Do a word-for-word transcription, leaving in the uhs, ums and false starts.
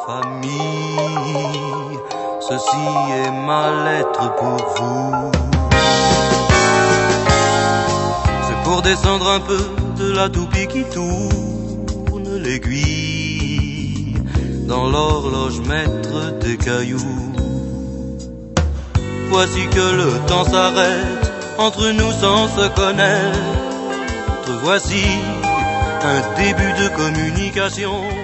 Famille, ceci est ma lettre pour vous. C'est pour descendre un peu de la toupie qui tourne l'aiguille dans l'horloge maître des cailloux. Voici que le temps s'arrête entre nous sans se connaître. Voici un début de communication.